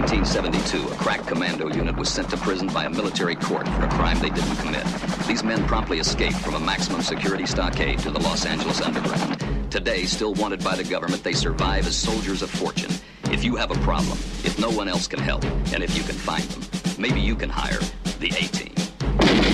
1972, a crack commando unit was sent to prison by a military court for a crime they didn't commit. These men promptly escaped from a maximum security stockade to the Los Angeles underground. Today, still wanted by the government, they survive as soldiers of fortune. If you have a problem, if no one else can help, and if you can find them, maybe you can hire the A-Team.